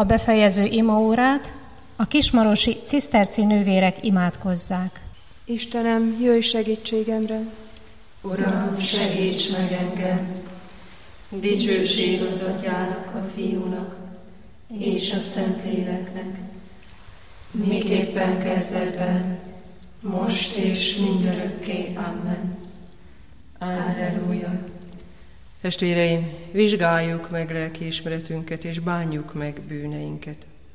a befejező imaórát, a kismarosi ciszterci nővérek imádkozzák. Istenem, jöjj segítségemre! Uram, segíts meg engem! Dicsőség az Atyának, a Fiúnak és a Szentléleknek, miképpen kezdetben, most és mindörökké. Amen. Alleluja. Testvéreim, vizsgáljuk meg lelkiismeretünket, és bánjuk meg bűneinket.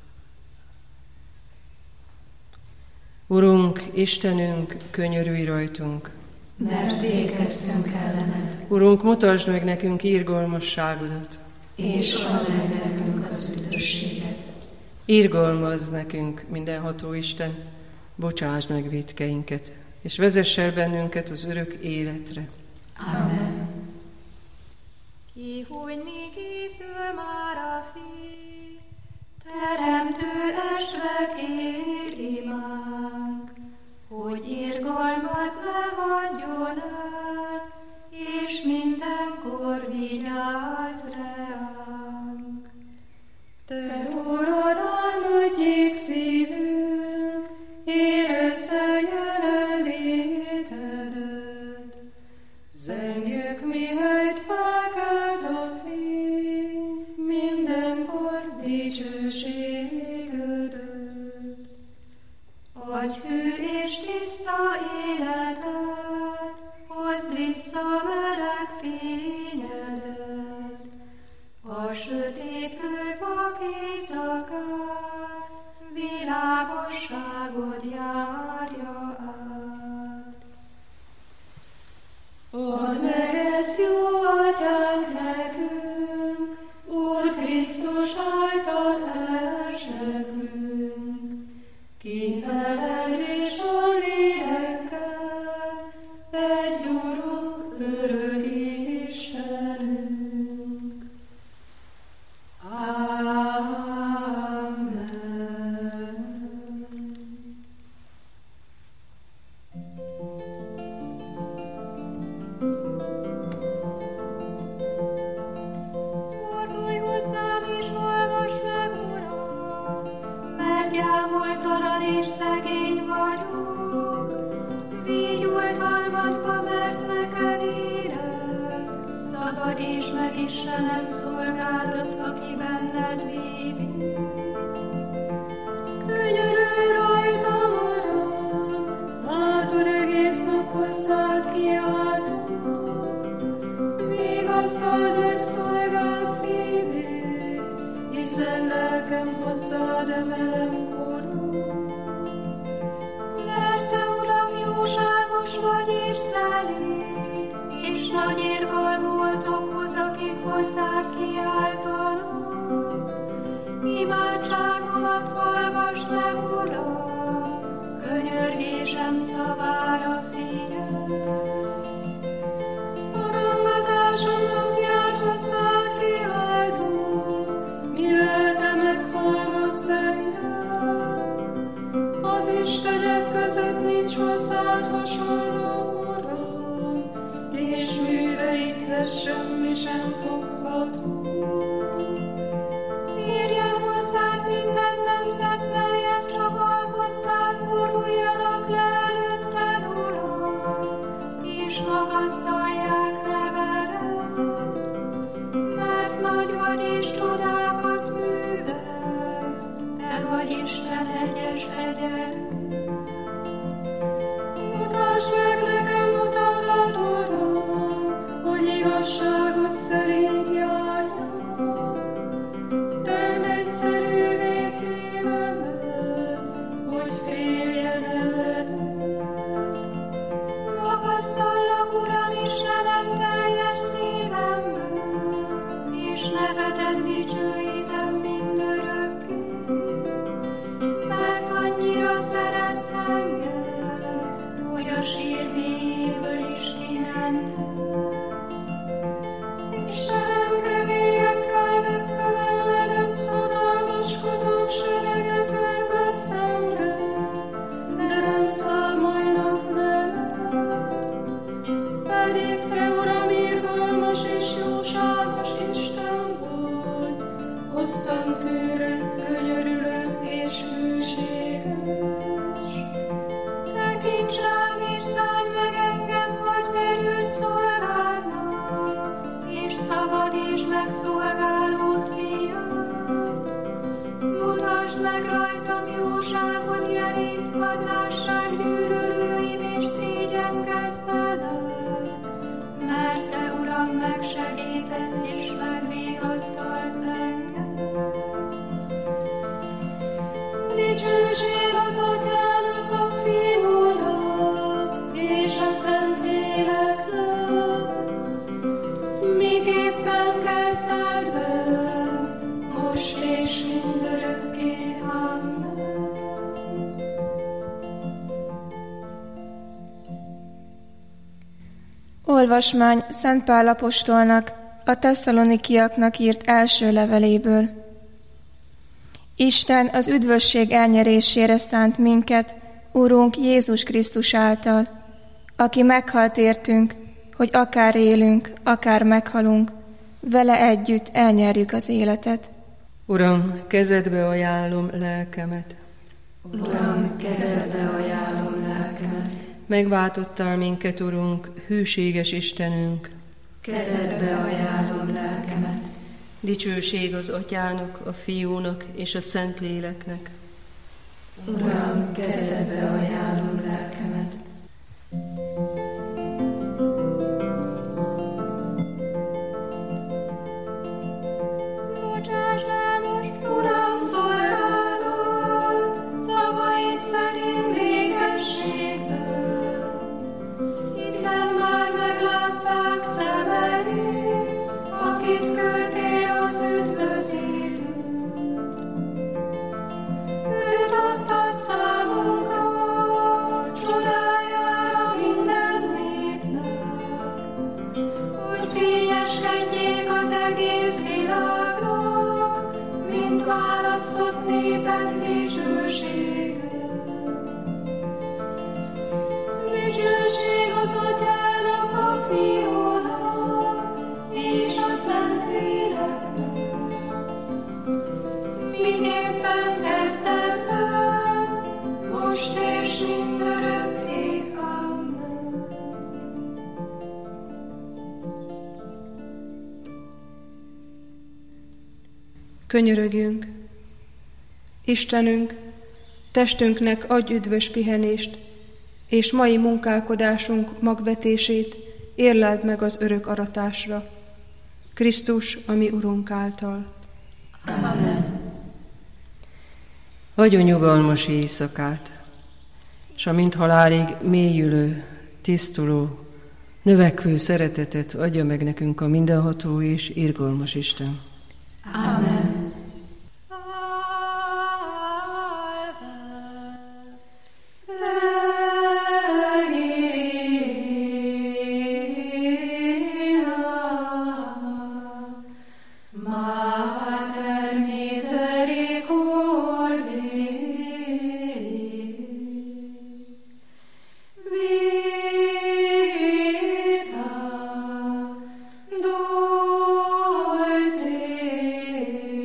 Urunk, Istenünk, könyörülj rajtunk! Mert ékeztünk ellened. Urunk, mutasd meg nekünk irgalmasságodat, és add meg nekünk az üdvösséget. Irgalmazz nekünk, mindenható Isten, bocsásd meg vétkeinket, és vezess el bennünket az örök életre. Amen. Ki, hogy mi készül már a fény, Teremtő estva kér imánk, hogy irgalmat ne hagyjon el, és mindenkor vigyázz ránk. Te, Urad, álmodjék szívünk, érezze jelenlétedet. Zengjük, mihelyt felkelt a fény, mindenkor dicsőségedet. Adj hű és tiszta életet, hozd vissza meleg fényedet. A sötétlő vak éjszakát, világosságod járja át. Add meg ezt, jó Atyánk, nekünk, Úr Krisztus által elzseklünk, ki veled és a lélekkel, egy Urunk, örök Istenünk. Amen. fordulj hozzám és hallgass meg, Uram, Mert gyámoltalan és szegény vagyok, végy oltalmadba, mert neked élek. Szabadíts meg, Istenem, szolgádat, aki benned bízik. Könyörülj rajtam, Uram, látod, egész nap hozzád kiáltok. Vigasztald meg szolgád szívét, hiszen lelkem hozzád emelem korod. Mert te, Uram, jóságos vagy és szelíd, és nagy irgalmú azokhoz, akik hozzád kiáltanak. Imádságomat hallgass meg, Uram, könyörgésem szavára figyelj. Szorongatásom napján hozzád kiáltok, mi lelke meghallgatsz engem. Az istenek között nincs hozzád hasonló, Uram, és műveidhez semmi sem fogható. Érjen hozzád minden nemzet, melyet csak alkottál, forduljanak le előtted, Uram, és magasztalják nevedet. Mert nagy vagy és csodákat művelsz, te vagy Isten egyes egyenlő. Mutasd meg nekem utadat, Uram, hogy igazságot szerint járjak. Tedd egyszerűvé szívemet, hogy féljen eledet. Magasztallak, Uram, Istenem, teljes szívemből, és nevedet dicsőítem mindörökké. Mert annyira szeret szentőre, könyörülő és hűséges. Tekints rám és szállj meg engem, hogy erőt szolgálnak, és szabadítsd meg szolgálód fiam. Mutasd meg rajtam jóságot jelét, hadd lássák gyűlölőim és szégyenkezzenek, mert te, Uram, megsegítesz és megvigasztalsz engem. Dicsőség az Atyának, a Fiúnak és a Szentléleknek, miképpen kezdetben, most és mindörökké. Amen. Olvasmány Szent Pál apostolnak a Tesszalonikiaknak írt első leveléből. Isten az üdvösség elnyerésére szánt minket, Urunk Jézus Krisztus által, aki meghalt értünk, hogy akár élünk, akár meghalunk, vele együtt elnyerjük az életet. Uram, kezedbe ajánlom lelkemet. Uram, kezedbe ajánlom lelkemet. Megváltottál minket, Urunk, hűséges Istenünk. Kezedbe ajánlom lelkemet. Dicsőség az Atyának, a Fiúnak és a Szentléleknek. Uram, kezedbe ajánlom lelkemet. Bocsáss el most, Uram, szolgálod, szavaid szerint békességben, hiszen már meglátták szemeid, akit küldtél az üdvözítőt. Őt adtad számunkra, csodájára minden népnek, hogy fényeskedjék az egész világra, mint választott néped dicsősége. Dicsőség az Atyának, a Fiúnak és a Szentléleknek, miképpen kezdetben, most és mindörökké. Amen. Könyörögjünk! Istenünk, testünknek adj üdvös pihenést, és mai munkálkodásunk magvetését érleld meg az örök aratásra. Krisztus, a mi Urunk által. Amen. Adjon nyugalmas éjszakát, s amint halálig mélyülő, tisztuló, növekvő szeretetet adja meg nekünk a mindenható és irgalmas Isten. Amen. Vita, dolce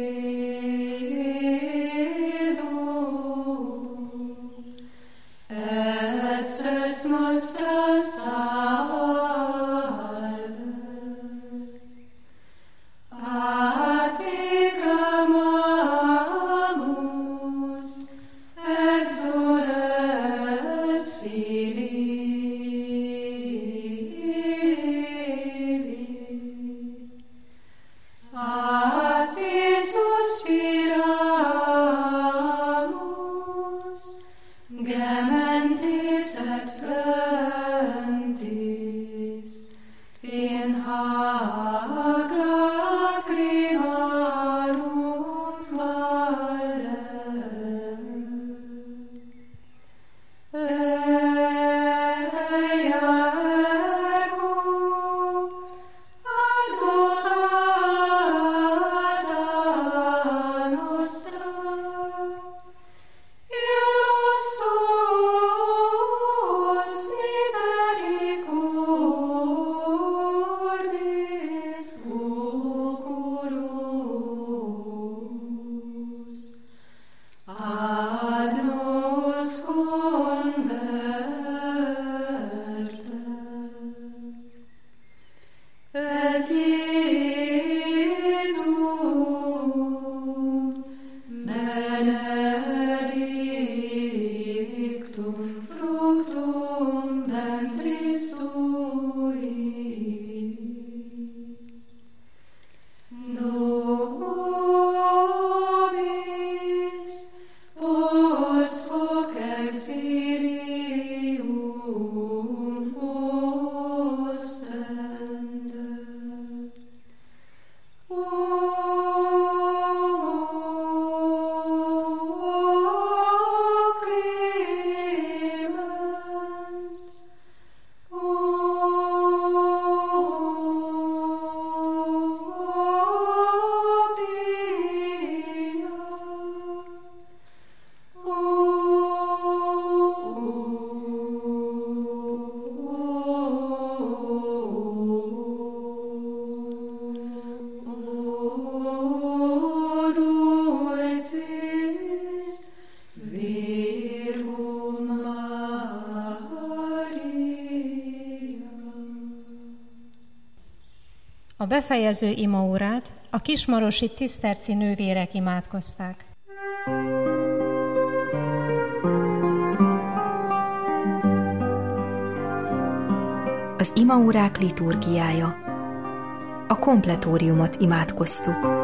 A befejező imaórát a kismarosi ciszterci nővérek imádkozták. Az imaórák liturgiája. A kompletóriumot imádkoztuk.